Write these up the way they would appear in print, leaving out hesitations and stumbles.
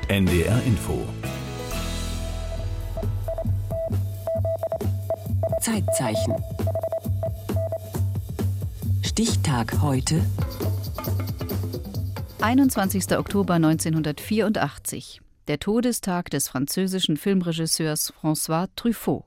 NDR Info. Zeitzeichen. Stichtag heute. 21. Oktober 1984. Der Todestag des französischen Filmregisseurs François Truffaut.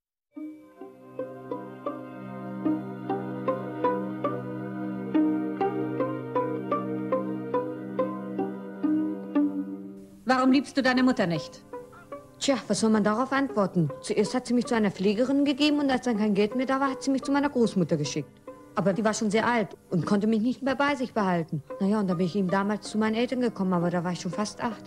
Warum liebst du deine Mutter nicht? Tja, was soll man darauf antworten? Zuerst hat sie mich zu einer Pflegerin gegeben und als dann kein Geld mehr da war, hat sie mich zu meiner Großmutter geschickt. Aber die war schon sehr alt und konnte mich nicht mehr bei sich behalten. Naja, und da bin ich eben damals zu meinen Eltern gekommen, aber da war ich schon fast 8.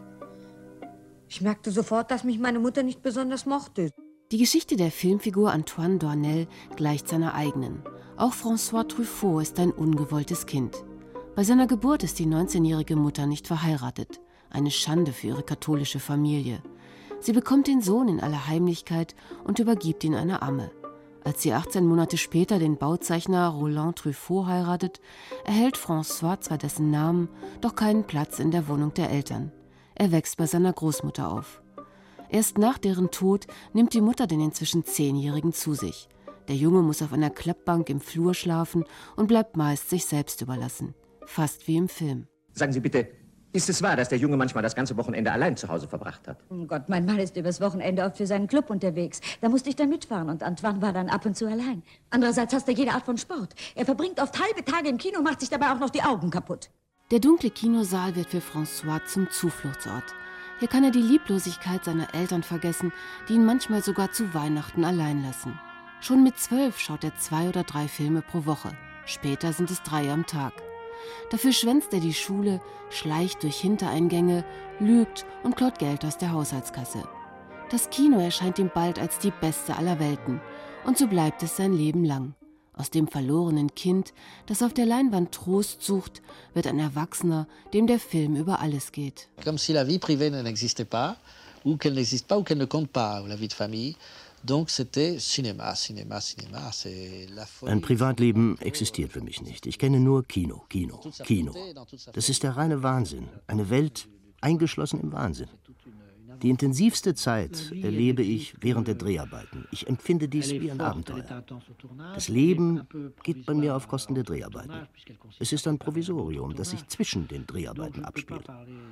Ich merkte sofort, dass mich meine Mutter nicht besonders mochte. Die Geschichte der Filmfigur Antoine Doinel gleicht seiner eigenen. Auch François Truffaut ist ein ungewolltes Kind. Bei seiner Geburt ist die 19-jährige Mutter nicht verheiratet. Eine Schande für ihre katholische Familie. Sie bekommt den Sohn in aller Heimlichkeit und übergibt ihn einer Amme. Als sie 18 Monate später den Bauzeichner Roland Truffaut heiratet, erhält François zwar dessen Namen, doch keinen Platz in der Wohnung der Eltern. Er wächst bei seiner Großmutter auf. Erst nach deren Tod nimmt die Mutter den inzwischen 10-Jährigen zu sich. Der Junge muss auf einer Klappbank im Flur schlafen und bleibt meist sich selbst überlassen. Fast wie im Film. Sagen Sie bitte, ist es wahr, dass der Junge manchmal das ganze Wochenende allein zu Hause verbracht hat? Oh Gott, mein Mann ist übers Wochenende oft für seinen Club unterwegs. Da musste ich dann mitfahren und Antoine war dann ab und zu allein. Andererseits hasst er jede Art von Sport. Er verbringt oft halbe Tage im Kino und macht sich dabei auch noch die Augen kaputt. Der dunkle Kinosaal wird für François zum Zufluchtsort. Hier kann er die Lieblosigkeit seiner Eltern vergessen, die ihn manchmal sogar zu Weihnachten allein lassen. Schon mit 12 schaut er 2 oder 3 Filme pro Woche. Später sind es 3 am Tag. Dafür schwänzt er die Schule, schleicht durch Hintereingänge, lügt und klaut Geld aus der Haushaltskasse. Das Kino erscheint ihm bald als die beste aller Welten. Und so bleibt es sein Leben lang. Aus dem verlorenen Kind, das auf der Leinwand Trost sucht, wird ein Erwachsener, dem der Film über alles geht. Comme si la vie privée n'existait pas, ou qu'elle n'existe pas, ou qu'elle ne compte pas, la vie de famille. Donc c'était cinéma, cinéma, cinéma, c'est la folie. Ein Privatleben existiert für mich nicht. Ich kenne nur Kino, Kino, Kino. Das ist der reine Wahnsinn. Eine Welt eingeschlossen im Wahnsinn. Die intensivste Zeit erlebe ich während der Dreharbeiten. Ich empfinde dies wie ein Abenteuer. Das Leben geht bei mir auf Kosten der Dreharbeiten. Es ist ein Provisorium, das sich zwischen den Dreharbeiten abspielt.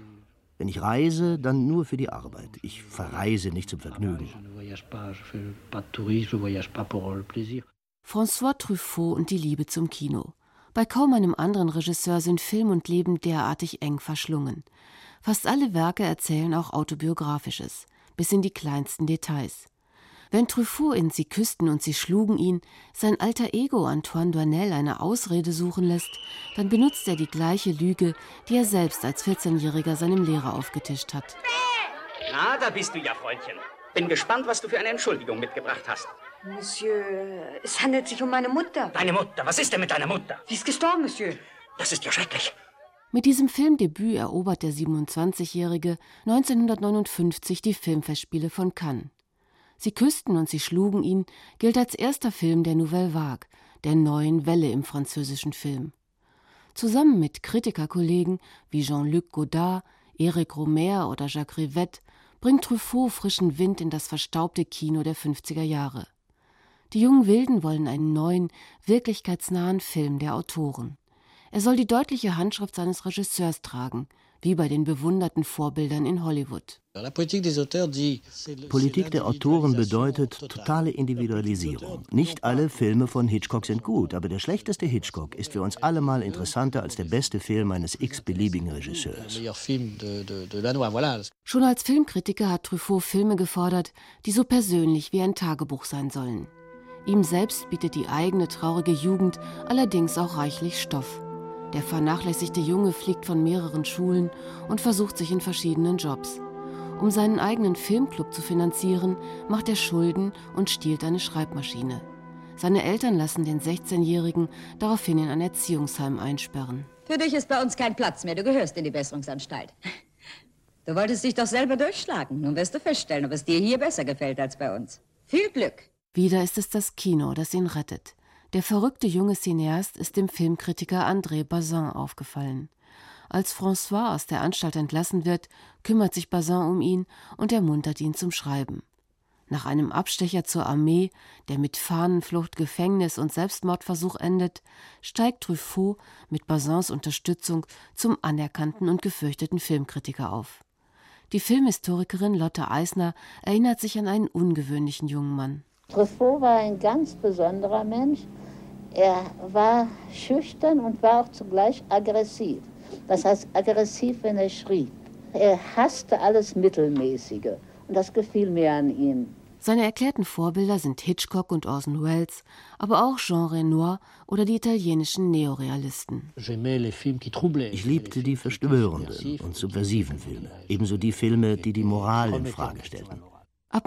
Wenn ich reise, dann nur für die Arbeit. Ich verreise nicht zum Vergnügen. François Truffaut und die Liebe zum Kino. Bei kaum einem anderen Regisseur sind Film und Leben derartig eng verschlungen. Fast alle Werke erzählen auch Autobiografisches, bis in die kleinsten Details. Wenn Truffaut in »Sie küssten und sie schlugen ihn« sein alter Ego Antoine Doinel eine Ausrede suchen lässt, dann benutzt er die gleiche Lüge, die er selbst als 14-Jähriger seinem Lehrer aufgetischt hat. Na, da bist du ja, Freundchen. Bin gespannt, was du für eine Entschuldigung mitgebracht hast. Monsieur, es handelt sich um meine Mutter. Deine Mutter? Was ist denn mit deiner Mutter? Sie ist gestorben, Monsieur. Das ist ja schrecklich. Mit diesem Filmdebüt erobert der 27-Jährige 1959 die Filmfestspiele von Cannes. »Sie küssten und sie schlugen ihn« gilt als erster Film der Nouvelle Vague, der neuen Welle im französischen Film. Zusammen mit Kritikerkollegen wie Jean-Luc Godard, Éric Rohmer oder Jacques Rivette bringt Truffaut frischen Wind in das verstaubte Kino der 50er Jahre. Die jungen Wilden wollen einen neuen, wirklichkeitsnahen Film der Autoren. Er soll die deutliche Handschrift seines Regisseurs tragen, wie bei den bewunderten Vorbildern in Hollywood. Politik der Autoren bedeutet totale Individualisierung. Nicht alle Filme von Hitchcock sind gut, aber der schlechteste Hitchcock ist für uns allemal interessanter als der beste Film eines x-beliebigen Regisseurs. Schon als Filmkritiker hat Truffaut Filme gefordert, die so persönlich wie ein Tagebuch sein sollen. Ihm selbst bietet die eigene traurige Jugend allerdings auch reichlich Stoff. Der vernachlässigte Junge fliegt von mehreren Schulen und versucht sich in verschiedenen Jobs. Um seinen eigenen Filmclub zu finanzieren, macht er Schulden und stiehlt eine Schreibmaschine. Seine Eltern lassen den 16-Jährigen daraufhin in ein Erziehungsheim einsperren. Für dich ist bei uns kein Platz mehr. Du gehörst in die Besserungsanstalt. Du wolltest dich doch selber durchschlagen. Nun wirst du feststellen, ob es dir hier besser gefällt als bei uns. Viel Glück. Wieder ist es das Kino, das ihn rettet. Der verrückte junge Cineast ist dem Filmkritiker André Bazin aufgefallen. Als François aus der Anstalt entlassen wird, kümmert sich Bazin um ihn und ermuntert ihn zum Schreiben. Nach einem Abstecher zur Armee, der mit Fahnenflucht, Gefängnis und Selbstmordversuch endet, steigt Truffaut mit Bazins Unterstützung zum anerkannten und gefürchteten Filmkritiker auf. Die Filmhistorikerin Lotte Eisner erinnert sich an einen ungewöhnlichen jungen Mann. Truffaut war ein ganz besonderer Mensch. Er war schüchtern und war auch zugleich aggressiv. Das heißt, aggressiv, wenn er schrieb. Er hasste alles Mittelmäßige und das gefiel mir an ihm. Seine erklärten Vorbilder sind Hitchcock und Orson Welles, aber auch Jean Renoir oder die italienischen Neorealisten. Ich liebte die verstörenden und subversiven Filme, ebenso die Filme, die die Moral in Frage stellten. Ab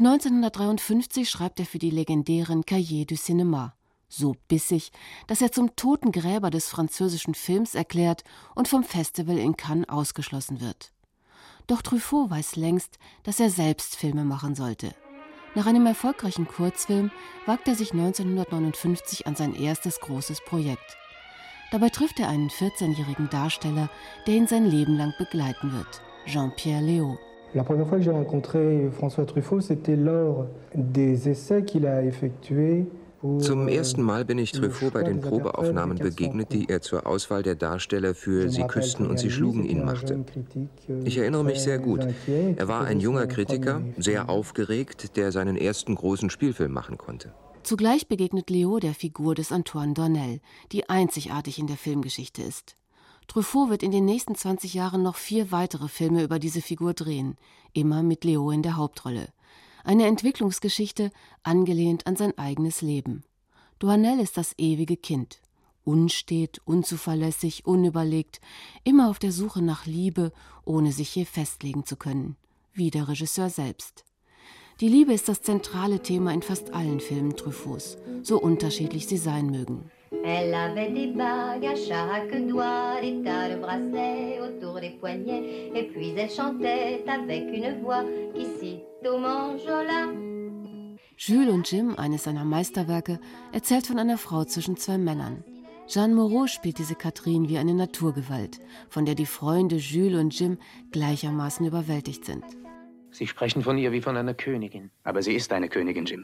1953 schreibt er für die legendären Cahiers du Cinéma. So bissig, dass er zum Totengräber des französischen Films erklärt und vom Festival in Cannes ausgeschlossen wird. Doch Truffaut weiß längst, dass er selbst Filme machen sollte. Nach einem erfolgreichen Kurzfilm wagt er sich 1959 an sein erstes großes Projekt. Dabei trifft er einen 14-jährigen Darsteller, der ihn sein Leben lang begleiten wird, Jean-Pierre Léaud. La première fois que j'ai rencontré François Truffaut, c'était lors des essais qu'il a effectués. Zum ersten Mal bin ich Truffaut bei den Probeaufnahmen begegnet, die er zur Auswahl der Darsteller für Sie küssten und Sie schlugen ihn machte. Ich erinnere mich sehr gut. Er war ein junger Kritiker, sehr aufgeregt, der seinen ersten großen Spielfilm machen konnte. Zugleich begegnet Léaud der Figur des Antoine Doinel, die einzigartig in der Filmgeschichte ist. Truffaut wird in den nächsten 20 Jahren noch 4 weitere Filme über diese Figur drehen, immer mit Léaud in der Hauptrolle. Eine Entwicklungsgeschichte, angelehnt an sein eigenes Leben. Doinel ist das ewige Kind. Unstet, unzuverlässig, unüberlegt, immer auf der Suche nach Liebe, ohne sich je festlegen zu können. Wie der Regisseur selbst. Die Liebe ist das zentrale Thema in fast allen Filmen Truffauts, so unterschiedlich sie sein mögen. Elle avait des bagues à chaque doigt, des tas de bracelets autour des poignets, et puis elle chantait avec une voix qui sitôt m'enjola. Jules und Jim, eines seiner Meisterwerke, erzählt von einer Frau zwischen 2 Männern. Jeanne Moreau spielt diese Catherine wie eine Naturgewalt, von der die Freunde Jules und Jim gleichermaßen überwältigt sind. Sie sprechen von ihr wie von einer Königin. Aber sie ist eine Königin, Jim.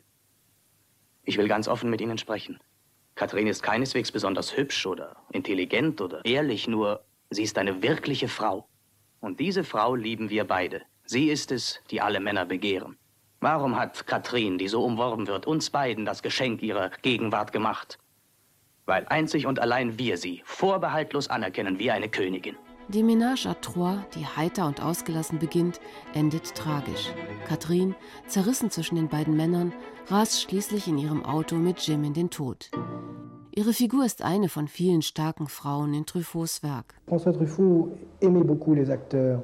Ich will ganz offen mit Ihnen sprechen. Catherine ist keineswegs besonders hübsch oder intelligent oder ehrlich, nur sie ist eine wirkliche Frau. Und diese Frau lieben wir beide. Sie ist es, die alle Männer begehren. Warum hat Catherine, die so umworben wird, uns beiden das Geschenk ihrer Gegenwart gemacht? Weil einzig und allein wir sie vorbehaltlos anerkennen wie eine Königin. Die Ménage à Trois, die heiter und ausgelassen beginnt, endet tragisch. Catherine, zerrissen zwischen den beiden Männern, rast schließlich in ihrem Auto mit Jim in den Tod. Ihre Figur ist eine von vielen starken Frauen in Truffauts Werk. François Truffaut aimait beaucoup les acteurs.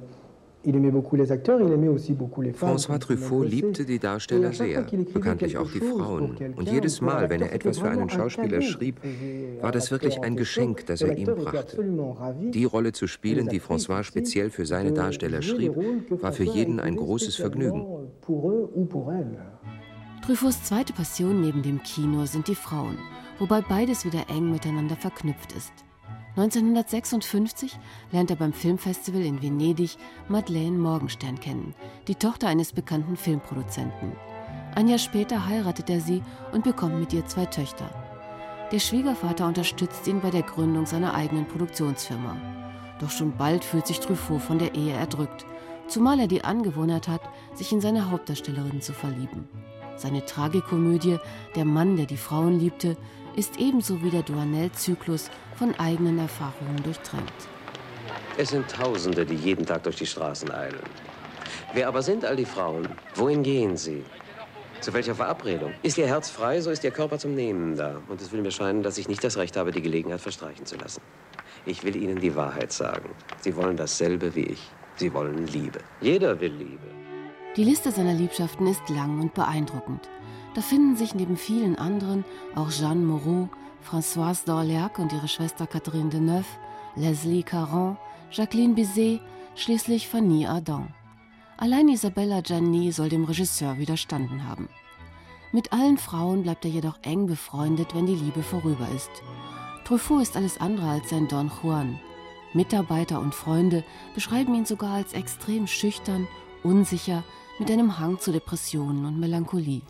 François Truffaut liebte die Darsteller sehr, bekanntlich auch die Frauen. Und jedes Mal, wenn er etwas für einen Schauspieler schrieb, war das wirklich ein Geschenk, das er ihm brachte. Die Rolle zu spielen, die François speziell für seine Darsteller schrieb, war für jeden ein großes Vergnügen. Truffauts zweite Passion neben dem Kino sind die Frauen, wobei beides wieder eng miteinander verknüpft ist. 1956 lernt er beim Filmfestival in Venedig Madeleine Morgenstern kennen, die Tochter eines bekannten Filmproduzenten. Ein Jahr später heiratet er sie und bekommt mit ihr 2 Töchter. Der Schwiegervater unterstützt ihn bei der Gründung seiner eigenen Produktionsfirma. Doch schon bald fühlt sich Truffaut von der Ehe erdrückt, zumal er die Angewohnheit hat, sich in seine Hauptdarstellerin zu verlieben. Seine Tragikomödie »Der Mann, der die Frauen liebte« ist ebenso wie der Doinel-Zyklus von eigenen Erfahrungen durchtränkt. Es sind Tausende, die jeden Tag durch die Straßen eilen. Wer aber sind all die Frauen? Wohin gehen sie? Zu welcher Verabredung? Ist ihr Herz frei, so ist ihr Körper zum Nehmen da. Und es will mir scheinen, dass ich nicht das Recht habe, die Gelegenheit verstreichen zu lassen. Ich will Ihnen die Wahrheit sagen. Sie wollen dasselbe wie ich. Sie wollen Liebe. Jeder will Liebe. Die Liste seiner Liebschaften ist lang und beeindruckend. Da finden sich neben vielen anderen auch Jeanne Moreau, Françoise d'Orléac und ihre Schwester Catherine Deneuve, Leslie Caron, Jacqueline Bisset, schließlich Fanny Ardant. Allein Isabella Gianni soll dem Regisseur widerstanden haben. Mit allen Frauen bleibt er jedoch eng befreundet, wenn die Liebe vorüber ist. Truffaut ist alles andere als sein Don Juan. Mitarbeiter und Freunde beschreiben ihn sogar als extrem schüchtern, unsicher, mit einem Hang zu Depressionen und Melancholie.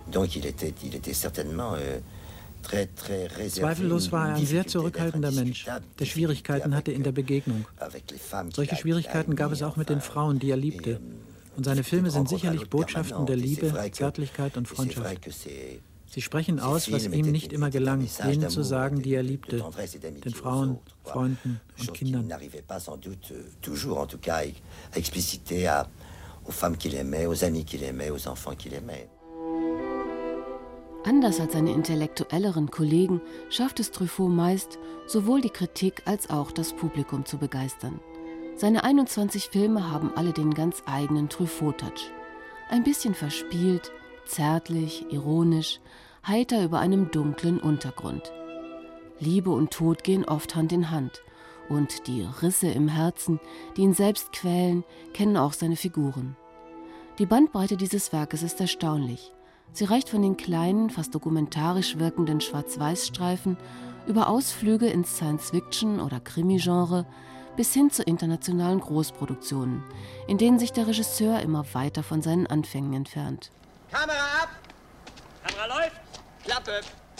Zweifellos war er ein sehr zurückhaltender Mensch, der Schwierigkeiten hatte in der Begegnung. Solche Schwierigkeiten gab es auch mit den Frauen, die er liebte. Und seine Filme sind sicherlich Botschaften der Liebe, Zärtlichkeit und Freundschaft. Sie sprechen aus, was ihm nicht immer gelang, jenen zu sagen, die er liebte, den Frauen, Freunden und Kindern. Anders als seine intellektuelleren Kollegen schafft es Truffaut meist, sowohl die Kritik als auch das Publikum zu begeistern. Seine 21 Filme haben alle den ganz eigenen Truffaut-Touch. Ein bisschen verspielt, zärtlich, ironisch, heiter über einem dunklen Untergrund. Liebe und Tod gehen oft Hand in Hand. Und die Risse im Herzen, die ihn selbst quälen, kennen auch seine Figuren. Die Bandbreite dieses Werkes ist erstaunlich. Sie reicht von den kleinen, fast dokumentarisch wirkenden Schwarz-Weiß-Streifen über Ausflüge ins Science-Fiction- oder Krimi-Genre bis hin zu internationalen Großproduktionen, in denen sich der Regisseur immer weiter von seinen Anfängen entfernt. Kamera ab! Kamera läuft! Klappe!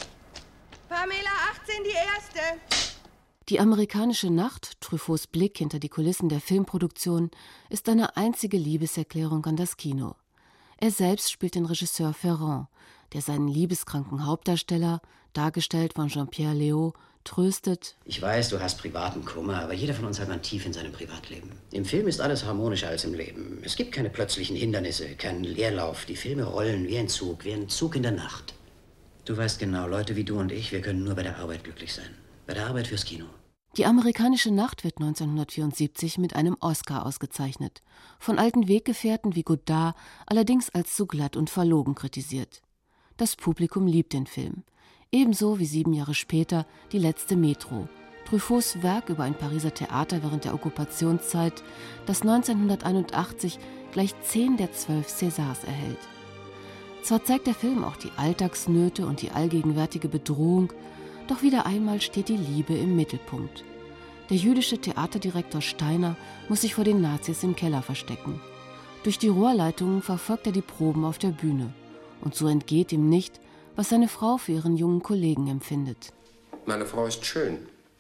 Pamela 18, die erste! Die amerikanische Nacht, Truffauts Blick hinter die Kulissen der Filmproduktion, ist eine einzige Liebeserklärung an das Kino. Er selbst spielt den Regisseur Ferrand, der seinen liebeskranken Hauptdarsteller, dargestellt von Jean-Pierre Léaud, tröstet. Ich weiß, du hast privaten Kummer, aber jeder von uns hat ein Tief in seinem Privatleben. Im Film ist alles harmonischer als im Leben. Es gibt keine plötzlichen Hindernisse, keinen Leerlauf. Die Filme rollen wie ein Zug in der Nacht. Du weißt genau, Leute wie du und ich, wir können nur bei der Arbeit glücklich sein. Bei der Arbeit fürs Kino. Die amerikanische Nacht wird 1974 mit einem Oscar ausgezeichnet. Von alten Weggefährten wie Godard allerdings als zu glatt und verlogen kritisiert. Das Publikum liebt den Film. Ebenso wie 7 Jahre später Die letzte Metro, Truffauts Werk über ein Pariser Theater während der Okkupationszeit, das 1981 gleich 10 der 12 Césars erhält. Zwar zeigt der Film auch die Alltagsnöte und die allgegenwärtige Bedrohung, doch wieder einmal steht die Liebe im Mittelpunkt. Der jüdische Theaterdirektor Steiner muss sich vor den Nazis im Keller verstecken. Durch die Rohrleitungen verfolgt er die Proben auf der Bühne. Und so entgeht ihm nicht, was seine Frau für ihren jungen Kollegen empfindet. Meine Frau ist schön.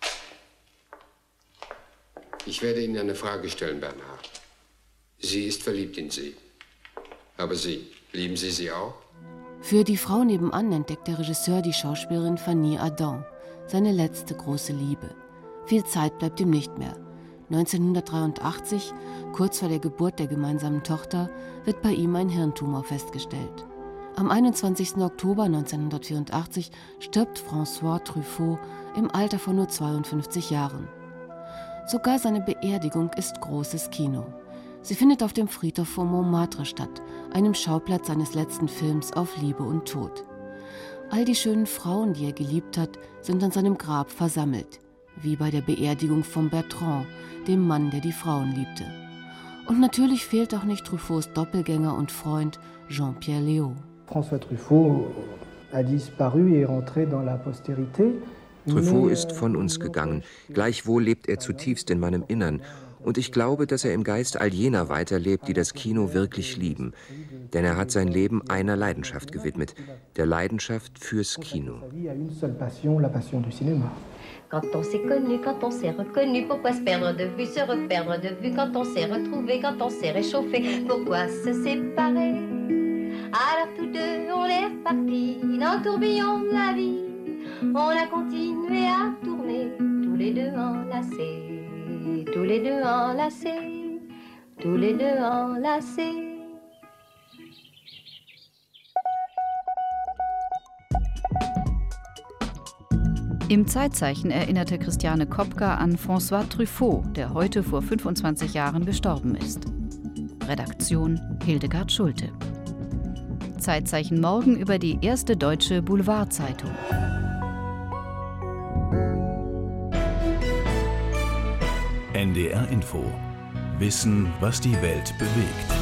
Ich werde Ihnen eine Frage stellen, Bernhard. Sie ist verliebt in Sie. Aber Sie, lieben Sie sie auch? Für Die Frau nebenan entdeckt der Regisseur die Schauspielerin Fanny Ardant, seine letzte große Liebe. Viel Zeit bleibt ihm nicht mehr. 1983, kurz vor der Geburt der gemeinsamen Tochter, wird bei ihm ein Hirntumor festgestellt. Am 21. Oktober 1984 stirbt François Truffaut im Alter von nur 52 Jahren. Sogar seine Beerdigung ist großes Kino. Sie findet auf dem Friedhof von Montmartre statt, einem Schauplatz seines letzten Films auf Liebe und Tod. All die schönen Frauen, die er geliebt hat, sind an seinem Grab versammelt, wie bei der Beerdigung von Bertrand, dem Mann, der die Frauen liebte. Und natürlich fehlt auch nicht Truffauts Doppelgänger und Freund Jean-Pierre Léaud. François Truffaut a disparu et est rentré dans la postérité. Truffaut ist von uns gegangen. Gleichwohl lebt er zutiefst in meinem Innern. Und ich glaube, dass er im Geist all jener weiterlebt, die das Kino wirklich lieben. Denn er hat sein Leben einer Leidenschaft gewidmet, der Leidenschaft fürs Kino. Quand on s'est connu, quand on s'est reconnu, pourquoi se perdre de vue, se reperdre de vue, quand on s'est retrouvé, quand on s'est réchauffé, pourquoi se séparer? Alors tous deux, on est repartis dans le tourbillon de la vie. On a continué à tourner, tous les deux enlacés, tous les deux enlacés, tous les deux enlacés. Im Zeitzeichen erinnerte Christiane Kopka an François Truffaut, der heute vor 25 Jahren gestorben ist. Redaktion Hildegard Schulte. Zeitzeichen morgen über die erste deutsche Boulevardzeitung. NDR Info. Wissen, was die Welt bewegt.